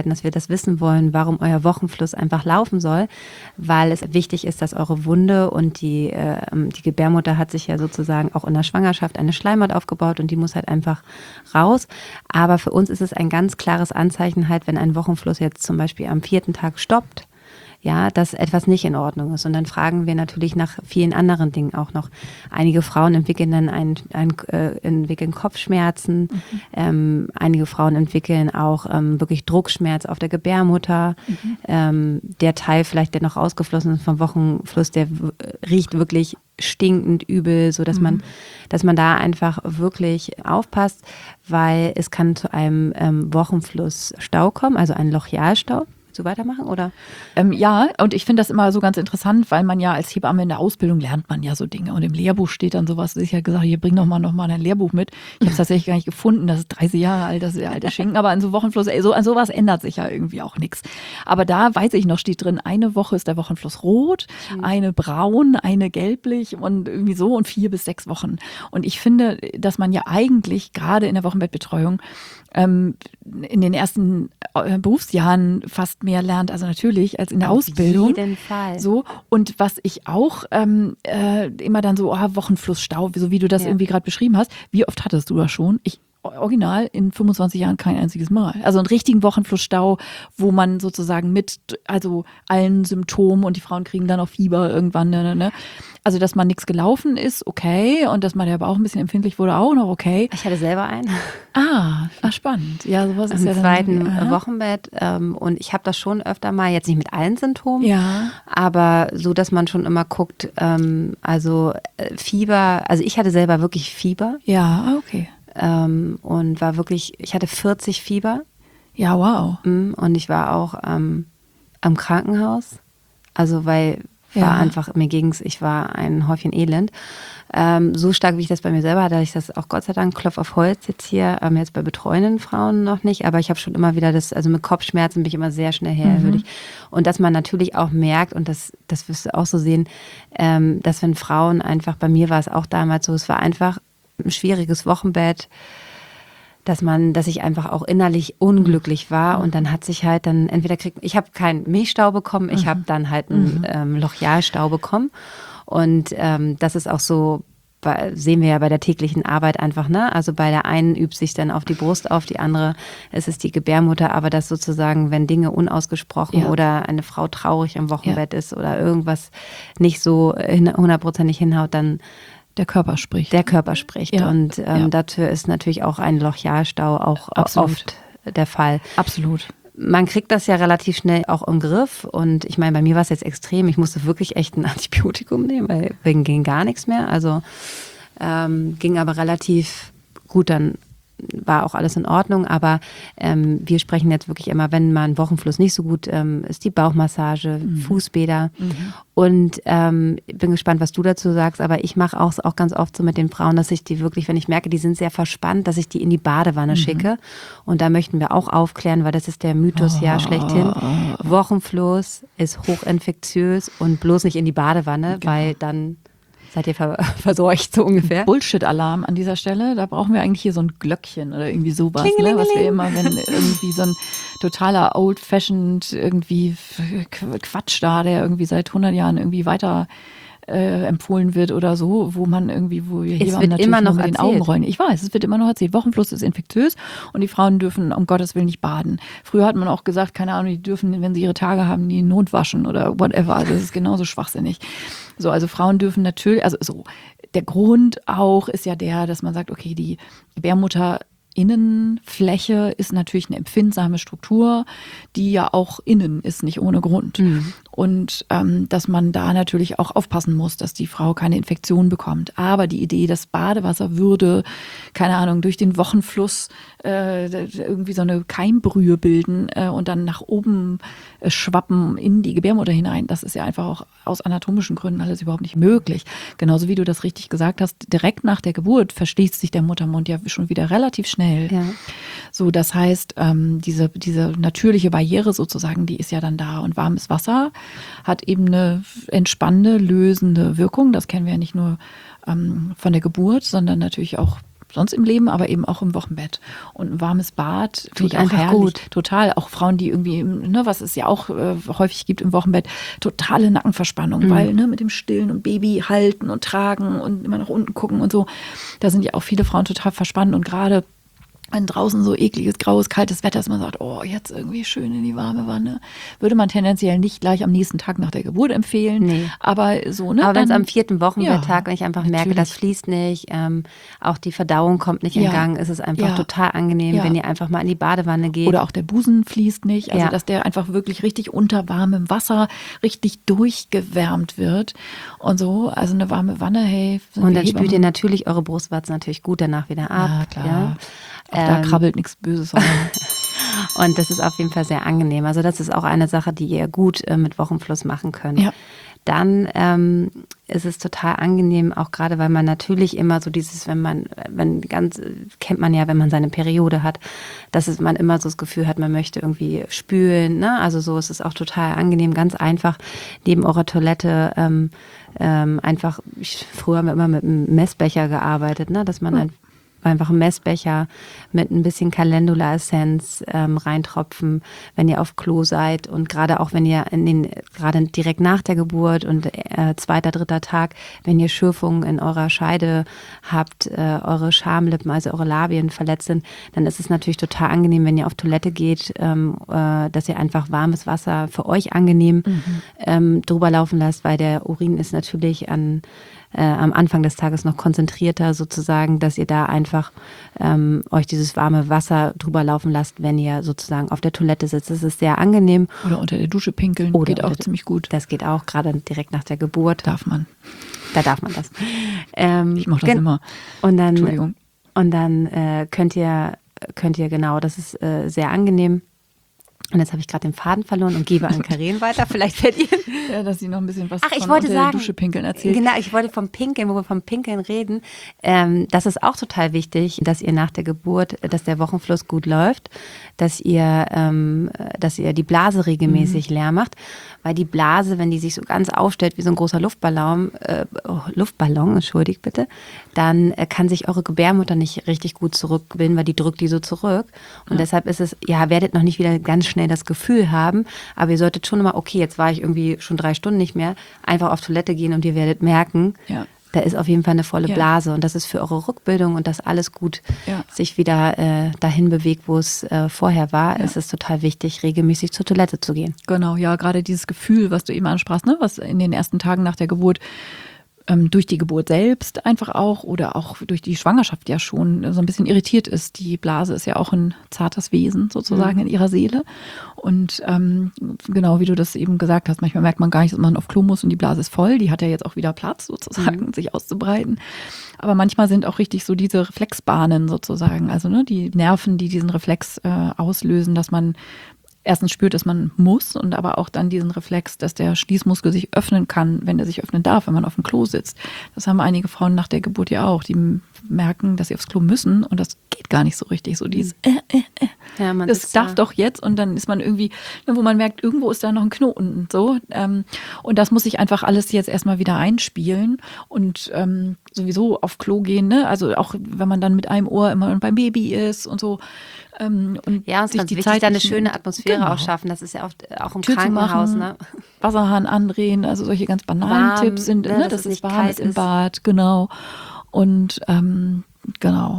Wochenbetten, dass wir das wissen wollen, warum euer Wochenfluss einfach laufen soll, weil es wichtig ist, dass eure Wunde und die Gebärmutter hat sich ja sozusagen auch in der Schwangerschaft eine Schleimhaut aufgebaut und die muss halt einfach raus. Aber für uns ist es ein ganz klares Anzeichen halt, wenn ein Wochenfluss jetzt zum Beispiel am 4. Tag stoppt, ja, dass etwas nicht in Ordnung ist. Und dann fragen wir natürlich nach vielen anderen Dingen auch noch. Einige Frauen entwickeln dann entwickeln Kopfschmerzen. Einige Frauen entwickeln auch wirklich Druckschmerz auf der Gebärmutter. Der Teil vielleicht, der noch ausgeflossen ist vom Wochenfluss, der riecht wirklich stinkend übel, so dass man da einfach wirklich aufpasst, weil es kann zu einem Wochenflussstau kommen, also ein Lochialstau. So weitermachen, oder? Ja, und ich finde das immer so ganz interessant, weil man ja als Hebamme in der Ausbildung lernt man ja so Dinge. Und im Lehrbuch steht dann sowas, ich habe gesagt, hier bring noch mal ein Lehrbuch mit. Ich habe es tatsächlich gar nicht gefunden, das ist 30 Jahre alt, das ist der alte Schinken, aber an so Wochenfluss, an sowas ändert sich ja irgendwie auch nichts. Aber da weiß ich noch, steht drin, eine Woche ist der Wochenfluss rot, eine braun, eine gelblich und irgendwie so und 4 bis 6 Wochen. Und ich finde, dass man ja eigentlich gerade in der Wochenbettbetreuung in den ersten Berufsjahren fast mehr lernt, also natürlich als in der Ausbildung. Auf jeden Fall. So. Und was ich auch immer dann so, Wochenflussstau, so wie du das irgendwie gerade beschrieben hast. Wie oft hattest du das schon? Ich original in 25 Jahren kein einziges Mal. Also einen richtigen Wochenflussstau, wo man sozusagen mit allen Symptomen und die Frauen kriegen dann auch Fieber irgendwann, ne? Also, dass man nichts gelaufen ist, okay. Und dass man der Bauch ein bisschen empfindlich wurde, auch noch okay. Ich hatte selber einen. Spannend. Ja, sowas ist ja im zweiten Wochenbett. Und ich habe das schon öfter mal, jetzt nicht mit allen Symptomen, aber so, dass man schon immer guckt, Fieber, also ich hatte selber wirklich Fieber. Ja, okay. Und war wirklich, ich hatte 40 Fieber. Ja, wow. Und ich war auch am Krankenhaus. Also, weil ich war ein Häufchen Elend. So stark, wie ich das bei mir selber hatte, ich das auch Gott sei Dank, Klopf auf Holz jetzt hier, jetzt bei betreuenden Frauen noch nicht, aber ich habe schon immer wieder also mit Kopfschmerzen bin ich immer sehr schnell hellhörig. Und dass man natürlich auch merkt, und das wirst du auch so sehen, dass wenn Frauen einfach, bei mir war es auch damals so, es war einfach ein schwieriges Wochenbett, dass ich einfach auch innerlich unglücklich war und dann hat sich halt dann ich habe keinen Milchstau bekommen, ich habe dann halt einen Lochialstau bekommen und das ist auch so, sehen wir ja bei der täglichen Arbeit einfach, ne? Also bei der einen übt sich dann auf die Brust auf, die andere ist es die Gebärmutter, aber das sozusagen, wenn Dinge unausgesprochen oder eine Frau traurig im Wochenbett ist oder irgendwas nicht so 100%ig hinhaut, dann der Körper spricht. Ja. Und dafür ist natürlich auch ein Lochialstau auch oft der Fall. Absolut. Man kriegt das ja relativ schnell auch im Griff. Und ich meine, bei mir war es jetzt extrem. Ich musste wirklich echt ein Antibiotikum nehmen, weil ging gar nichts mehr. Also ging aber relativ gut dann. War auch alles in Ordnung, aber wir sprechen jetzt wirklich immer, wenn mal ein Wochenfluss nicht so gut ist, die Bauchmassage, Fußbäder und bin gespannt, was du dazu sagst, aber ich mache auch ganz oft so mit den Frauen, dass ich die wirklich, wenn ich merke, die sind sehr verspannt, dass ich die in die Badewanne schicke und da möchten wir auch aufklären, weil das ist der Mythos schlechthin. Wochenfluss ist hochinfektiös und bloß nicht in die Badewanne, weil dann seid ihr verseucht, so ungefähr? Bullshit-Alarm an dieser Stelle. Da brauchen wir eigentlich hier so ein Glöckchen oder irgendwie sowas, ne? Was wir immer, wenn irgendwie so ein totaler old-fashioned irgendwie Quatsch da, der irgendwie seit 100 Jahren irgendwie weiter empfohlen wird oder so, wo wir hier natürlich immer noch mit den Augen rollen. Ich weiß, es wird immer noch erzählt. Wochenfluss ist infektiös und die Frauen dürfen um Gottes Willen nicht baden. Früher hat man auch gesagt, keine Ahnung, die dürfen, wenn sie ihre Tage haben, die Not waschen oder whatever. Also das ist genauso schwachsinnig. So, also Frauen dürfen natürlich, also so, der Grund auch ist ja dass man sagt, okay, die Gebärmutter Innenfläche ist natürlich eine empfindsame Struktur, die ja auch innen ist, nicht ohne Grund. Und dass man da natürlich auch aufpassen muss, dass die Frau keine Infektion bekommt. Aber die Idee, das Badewasser würde, keine Ahnung, durch den Wochenfluss irgendwie so eine Keimbrühe bilden und dann nach oben schwappen in die Gebärmutter hinein, das ist ja einfach auch aus anatomischen Gründen alles überhaupt nicht möglich. Genauso wie du das richtig gesagt hast, direkt nach der Geburt verschließt sich der Muttermund ja schon wieder relativ schnell. Ja. So, das heißt, diese natürliche Barriere sozusagen, die ist ja dann da. Und warmes Wasser hat eben eine entspannende, lösende Wirkung. Das kennen wir ja nicht nur von der Geburt, sondern natürlich auch sonst im Leben, aber eben auch im Wochenbett. Und ein warmes Bad finde ich auch einfach herrlich. gut. Total. Auch Frauen, die irgendwie, ne, was es ja auch häufig gibt im Wochenbett, totale Nackenverspannung, weil ne, mit dem Stillen und Baby halten und tragen und immer nach unten gucken und so, da sind ja auch viele Frauen total verspannt und gerade wenn draußen so ekliges, graues, kaltes Wetter ist, man sagt, oh, jetzt irgendwie schön in die warme Wanne, würde man tendenziell nicht gleich am nächsten Tag nach der Geburt empfehlen. Nee. Aber so, ne? Aber wenn es dann- am 4. Wochenbetttag, Ja, wenn ich einfach merke, natürlich. das fließt nicht, auch die Verdauung kommt nicht in Ja. Gang, ist es einfach Ja. total angenehm, Ja. wenn ihr einfach mal in die Badewanne geht. Oder auch der Busen fließt nicht. Also, Ja. dass der einfach wirklich richtig unter warmem Wasser richtig durchgewärmt wird. Und so, also eine warme Wanne, hey. sind und wir dann spült Hebammen. ihr natürlich eure Brustwarzen natürlich gut danach wieder ab. Ja, klar. Ja? Auch da krabbelt nichts Böses rein. Und das ist auf jeden Fall sehr angenehm. Also das ist auch eine Sache, die ihr gut mit Wochenfluss machen könnt. Ja. Dann ist es total angenehm, auch gerade, weil man natürlich immer so dieses, kennt man ja, wenn man seine Periode hat, dass man immer so das Gefühl hat, man möchte irgendwie spülen, ne? Also so ist es auch total angenehm, ganz einfach neben eurer Toilette früher haben wir immer mit einem Messbecher gearbeitet, ne? Dass man einfach einen Messbecher mit ein bisschen Calendula-Essenz reintropfen, wenn ihr auf Klo seid und gerade auch wenn ihr gerade direkt nach der Geburt und 2., 3. Tag, wenn ihr Schürfungen in eurer Scheide habt, eure Schamlippen, also eure Labien verletzt sind, dann ist es natürlich total angenehm, wenn ihr auf Toilette geht, dass ihr einfach warmes Wasser für euch angenehm drüber laufen lasst, weil der Urin ist natürlich am Anfang des Tages noch konzentrierter sozusagen, dass ihr da einfach euch dieses warme Wasser drüber laufen lasst, wenn ihr sozusagen auf der Toilette sitzt. Das ist sehr angenehm. Oder unter der Dusche pinkeln. Oder geht auch unter- ziemlich gut. Das geht auch, gerade direkt nach der Geburt. Darf man. Da darf man das. Ich mache das immer. Und dann, Entschuldigung. und dann könnt ihr genau, das ist sehr angenehm. Und jetzt habe ich gerade den Faden verloren und gebe an Karin weiter. Vielleicht fällt ihr. Ja, dass sie noch ein bisschen was Ach, ich von wollte unter sagen, der Dusche pinkeln erzählt. Genau, ich wollte vom Pinkeln, wo wir vom Pinkeln reden. Das ist auch total wichtig, dass ihr nach der Geburt, dass der Wochenfluss gut läuft, dass ihr die Blase regelmäßig leer macht, weil die Blase, wenn die sich so ganz aufstellt wie so ein großer Luftballon, entschuldigt bitte, dann kann sich eure Gebärmutter nicht richtig gut zurückgewinnen, weil die drückt die so zurück. Und deshalb ist es, werdet noch nicht wieder ganz schnell das Gefühl haben, aber ihr solltet schon immer, okay, jetzt war ich irgendwie schon 3 Stunden nicht mehr, einfach auf Toilette gehen und ihr werdet merken, Ja. da ist auf jeden Fall eine volle Ja. Blase und das ist für eure Rückbildung und dass alles gut Ja. sich wieder dahin bewegt, wo es vorher war, ist es total wichtig, regelmäßig zur Toilette zu gehen. Genau, ja, gerade dieses Gefühl, was du eben ansprachst, ne, was in den ersten Tagen nach der Geburt durch die Geburt selbst einfach auch oder auch durch die Schwangerschaft ja schon so ein bisschen irritiert ist. Die Blase ist ja auch ein zartes Wesen sozusagen in ihrer Seele. Und genau wie du das eben gesagt hast, manchmal merkt man gar nicht, dass man auf Klo muss und die Blase ist voll. Die hat ja jetzt auch wieder Platz sozusagen, sich auszubreiten. Aber manchmal sind auch richtig so diese Reflexbahnen sozusagen, also ne, die Nerven, die diesen Reflex auslösen, dass man erstens spürt, dass man muss und aber auch dann diesen Reflex, dass der Schließmuskel sich öffnen kann, wenn er sich öffnen darf, wenn man auf dem Klo sitzt. Das haben einige Frauen nach der Geburt ja auch. Die merken, dass sie aufs Klo müssen und das geht gar nicht so richtig. So dieses Ja, man das ist darf doch jetzt und dann ist man irgendwie, wo man merkt, irgendwo ist da noch ein Knoten und so. Und das muss sich einfach alles jetzt erstmal wieder einspielen und sowieso auf Klo gehen, ne? Also auch wenn man dann mit einem Ohr immer beim Baby ist und so. Und Ja, und es ist sich ganz die wichtig, Zeit da eine nicht- schöne Atmosphäre Genau. auch schaffen. Das ist ja oft auch im Tür zu Krankenhaus. machen, Ne? Wasserhahn andrehen, also solche ganz banalen Warm, Tipps sind, ne, ne, dass dass es es nicht warm kalt ist im ist. Bad, genau. Und genau,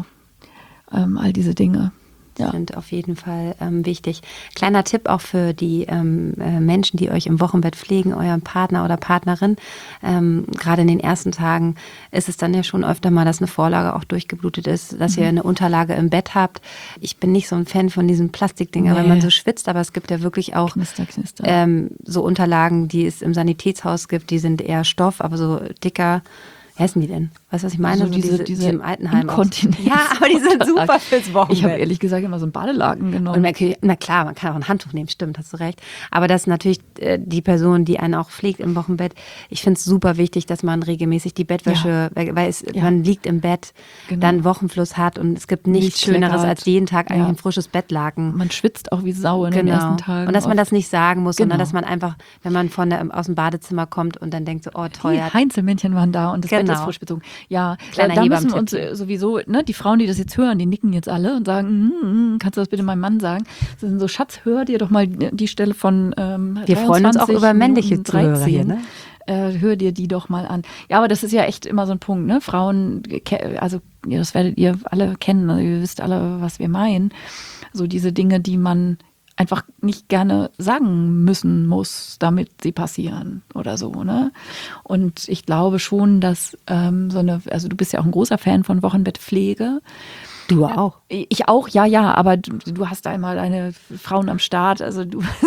all diese Dinge. Ja. Sind auf jeden Fall wichtig. Kleiner Tipp auch für die Menschen, die euch im Wochenbett pflegen, euren Partner oder Partnerin. Gerade in den ersten Tagen ist es dann ja schon öfter mal, dass eine Vorlage auch durchgeblutet ist, dass ihr eine Unterlage im Bett habt. Ich bin nicht so ein Fan von diesen Plastikdingern, wenn man so schwitzt, aber es gibt ja wirklich auch Knister, knister. so Unterlagen, die es im Sanitätshaus gibt, die sind eher Stoff, aber so dicker. Wie heißen die denn? Weißt du, was ich meine? So diese im Altenheim. Inkontinenz. Ja, aber die sind super fürs Wochenbett. Ich habe ehrlich gesagt immer so einen Badelaken Und genommen. na klar, man kann auch ein Handtuch nehmen, stimmt, hast du recht. Aber das ist natürlich die Person, die einen auch pflegt im Wochenbett. Ich finde es super wichtig, dass man regelmäßig die Bettwäsche, weil man liegt im Bett, Genau. dann Wochenfluss hat und es gibt nichts Nicht Schöneres, kleckert. als jeden Tag eigentlich Ja. ein frisches Bettlaken. Man schwitzt auch wie Sau in den ersten Tagen. Und dass man das nicht sagen muss, sondern Genau. dass man einfach, wenn man aus dem Badezimmer kommt und dann denkt so, oh Die toll. Heinzelmännchen waren da und das Bett Genau. ist vollspitzung. Ja, Kleiner da müssen wir uns Hebammen-Tipp. sowieso, ne, die Frauen, die das jetzt hören, die nicken jetzt alle und sagen, kannst du das bitte meinem Mann sagen? Das sind so, Schatz, hör dir doch mal die Stelle von Wir freuen uns auch 23 über männliche Minuten Zuhörer hier, 13. ne? Hör dir die doch mal an. Ja, aber das ist ja echt immer so ein Punkt, ne? Frauen, also ja, das werdet ihr alle kennen, also ihr wisst alle, was wir meinen. So diese Dinge, die man einfach nicht gerne sagen müssen muss, damit sie passieren oder so, ne? Und ich glaube schon, dass also du bist ja auch ein großer Fan von Wochenbettpflege. Du auch. Ich auch, ja, aber du hast da immer deine Frauen am Start, also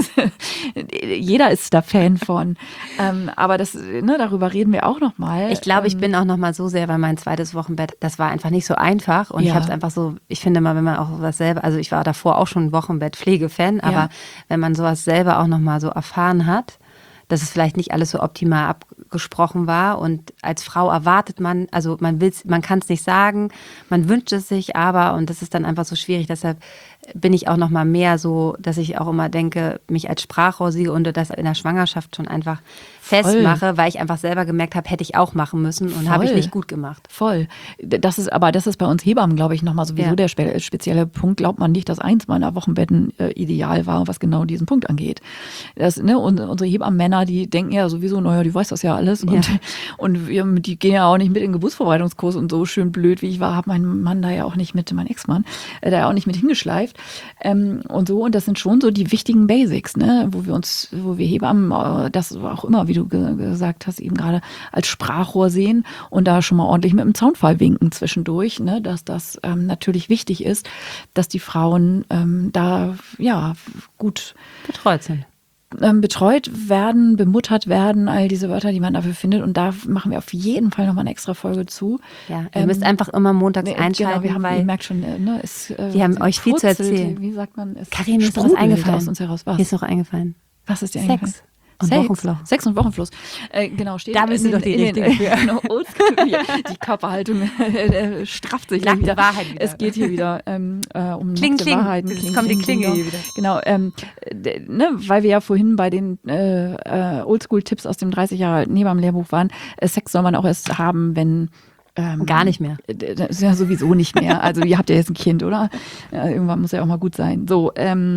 jeder ist da Fan von. Aber das, ne, darüber reden wir auch nochmal. Ich glaube, ich bin auch noch mal so sehr, weil mein zweites Wochenbett, das war einfach nicht so einfach. Und ich Ja. habe es einfach so, ich finde mal, wenn man auch was selber, also ich war davor auch schon Wochenbett-Pflegefan, aber Ja. wenn man sowas selber auch noch mal so erfahren hat, dass es vielleicht nicht alles so optimal abgesprochen war und als Frau erwartet man, also man kann es nicht sagen, man wünscht es sich aber und das ist dann einfach so schwierig, deshalb bin ich auch noch mal mehr so, dass ich auch immer denke, mich als Sprachrohr sehe und das in der Schwangerschaft schon einfach festmache, weil ich einfach selber gemerkt habe, hätte ich auch machen müssen und habe ich Voll. nicht gut gemacht. Voll. Das ist bei uns Hebammen, glaube ich, nochmal sowieso Ja. der spezielle Punkt. Glaubt man nicht, dass eins meiner Wochenbetten ideal war, was genau diesen Punkt angeht. Und unsere Hebammenmänner, die denken ja sowieso, naja, die weiß das ja alles. Und die gehen ja auch nicht mit in den Geburtsvorbereitungskurs und so schön blöd, wie ich war, hat mein Mann da ja auch nicht mein Ex-Mann, da ja auch nicht mit hingeschleift. Und so, und das sind schon so die wichtigen Basics, ne, wo wir Hebammen, das auch immer, wie du gesagt hast, eben gerade als Sprachrohr sehen und da schon mal ordentlich mit dem Zaunpfahl winken zwischendurch, ne, dass das natürlich wichtig ist, dass die Frauen da ja gut Betreut sind. betreut werden, bemuttert werden, all diese Wörter, die man dafür findet. Und da machen wir auf jeden Fall nochmal eine extra Folge zu. Ja, ihr müsst einfach immer montags einschalten, genau, weil ihr merkt schon, ne, wir haben euch viel zu erzählen. Wie sagt man? Karin, mir ist noch was sprudelt eingefallen. aus uns heraus. Was? Mir ist noch eingefallen. Was ist dir Sex eingefallen? und Wochenfluss. Sex und Wochenfluss. Genau, steht Da bist du doch die Richtige für. Oldschool, die Körperhaltung strafft sich Nackte wieder. Wahrheit wieder. Es geht hier wieder um Kling, nackte kling. Wahrheiten. Jetzt kommt die Klinge hier wieder. Genau, ne, weil wir ja vorhin bei den Oldschool-Tipps aus dem 30 Jahre alten Hebammenlehrbuch waren. Sex soll man auch erst haben, wenn Gar nicht mehr. Das ist ja sowieso nicht mehr. Also ihr habt ja jetzt ein Kind, oder? Ja, irgendwann muss ja auch mal gut sein. So,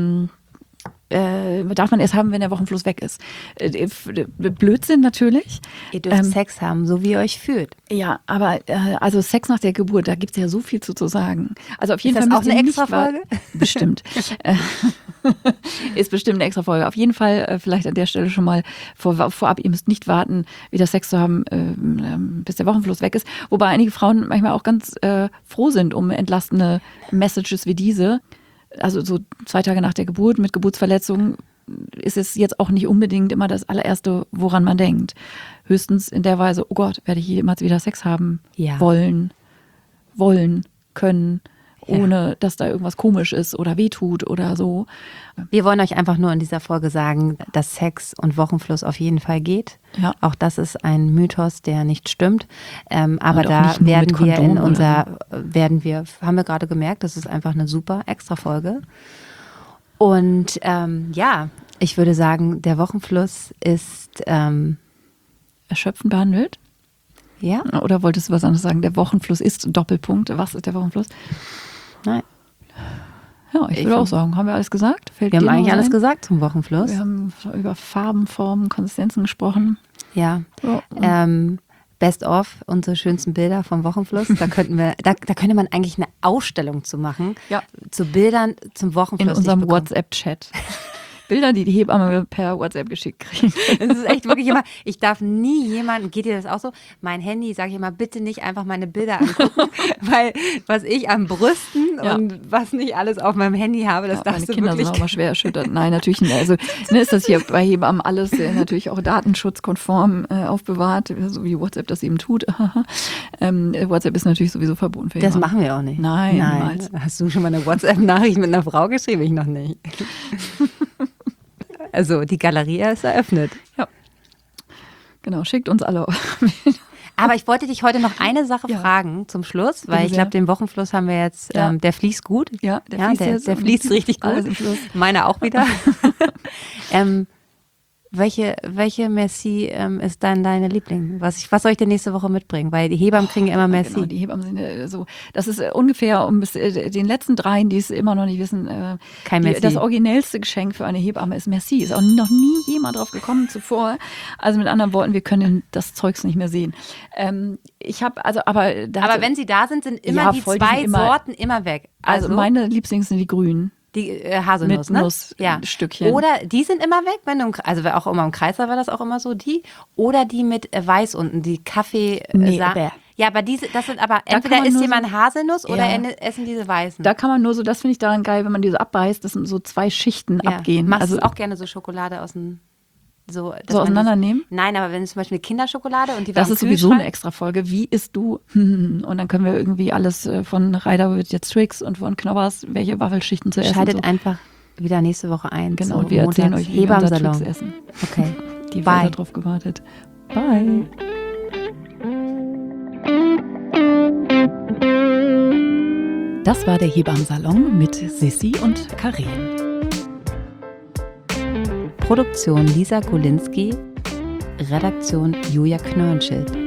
darf man erst haben, wenn der Wochenfluss weg ist. Blödsinn natürlich. Ihr dürft Sex haben, so wie ihr euch fühlt. Ja, aber also Sex nach der Geburt, da gibt es ja so viel zu sagen. Also auf jeden Ist Fall das auch müsst ihr eine nicht Extra-Folge? Bestimmt. Ist bestimmt eine extra Folge. Auf jeden Fall vielleicht an der Stelle schon mal vorab, ihr müsst nicht warten, wieder Sex zu haben, bis der Wochenfluss weg ist. Wobei einige Frauen manchmal auch ganz froh sind um entlastende Messages wie diese. Also so 2 Tage nach der Geburt mit Geburtsverletzung ist es jetzt auch nicht unbedingt immer das allererste, woran man denkt. Höchstens in der Weise, oh Gott, werde ich jemals wieder Sex haben Ja. wollen, können, ohne dass da irgendwas komisch ist oder wehtut oder so. Wir wollen euch einfach nur in dieser Folge sagen, dass Sex und Wochenfluss auf jeden Fall geht. Ja. Auch das ist ein Mythos, der nicht stimmt. Aber Und auch da nicht nur werden mit wir Kondom haben wir gerade gemerkt, das ist einfach eine super Extra-Folge. Und ja, ich würde sagen, der Wochenfluss ist, Erschöpfend behandelt? ja, Oder wolltest du was anderes sagen? Der Wochenfluss ist Doppelpunkt. Was ist der Wochenfluss? nein. Ja, ich würde auch sagen, haben wir alles gesagt? Fällt Wir haben dir noch eigentlich was alles ein? gesagt zum Wochenfluss. Wir haben über Farben, Formen, Konsistenzen gesprochen. Ja. Ja. Best of, unsere schönsten Bilder vom Wochenfluss. Da könnte man eigentlich eine Ausstellung zu machen. Ja. Zu Bildern zum Wochenfluss. In die ich unserem bekomme. WhatsApp-Chat. Bilder, die Hebamme per WhatsApp geschickt kriegen. Das ist echt wirklich immer, ich darf nie jemanden, geht dir das auch so? Mein Handy, sage ich immer, bitte nicht einfach meine Bilder angucken, weil was ich an Brüsten Ja. und was nicht alles auf meinem Handy habe, das Ja, darfst meine du Kinder wirklich. sind auch immer schwer erschüttert. Nein, natürlich nicht. Also ist das hier bei Hebammen alles natürlich auch datenschutzkonform aufbewahrt, so wie WhatsApp das eben tut. WhatsApp ist natürlich sowieso verboten für Das Hebammen. machen wir auch nicht. Nein, niemals. Hast du schon mal eine WhatsApp-Nachricht mit einer Frau geschrieben? Ich noch nicht. Also, die Galerie ist eröffnet. Ja. Genau, schickt uns alle. Aber ich wollte dich heute noch eine Sache Ja. fragen zum Schluss, weil Bitte ich sehr. glaube, den Wochenfluss haben wir jetzt, Ja. der fließt gut. Ja, der fließt jetzt der und fließt richtig alles gut. im Fluss. Meine auch wieder. Welche Merci ist dann deine Liebling? Was soll ich dir nächste Woche mitbringen? Weil die Hebammen kriegen ja immer Merci. Genau, die Hebammen sind so. Das ist ungefähr um bis den letzten dreien, die es immer noch nicht wissen. Kein Merci. Das originellste Geschenk für eine Hebamme ist Merci. Ist auch noch nie jemand drauf gekommen zuvor. Also mit anderen Worten, wir können das Zeugs nicht mehr sehen. Aber wenn sie da sind immer die zwei Sorten immer weg. Also meine Lieblings sind die grünen. Die Haselnuss, mit ne? Nussstückchen. Oder die sind immer weg, also auch immer im Kreislauf war das auch immer so, die. Oder die mit Weiß unten, die Kaffee. Ja, aber das sind aber, entweder isst jemand Haselnuss oder essen diese Weißen. Da kann man nur so, das finde ich daran geil, wenn man diese abreißt, dass so 2 Schichten abgehen. Machst du auch gerne so Schokolade aus dem... So auseinandernehmen? Nein, aber wenn zum Beispiel Kinderschokolade und die das ist sowieso eine extra Folge. Wie isst du? Und dann können wir irgendwie alles von Reider wird jetzt Tricks und von Knobbers, welche Waffelschichten zu essen. Schaltet einfach wieder nächste Woche ein. Genau, und wir erzählen euch, wie wir unser Tricks essen. Okay. Die Welt hat drauf gewartet. Bye. Das war der Hebammsalon mit Sissi und Karin. Produktion Lisa Golinski, Redaktion Julia Knörnschild.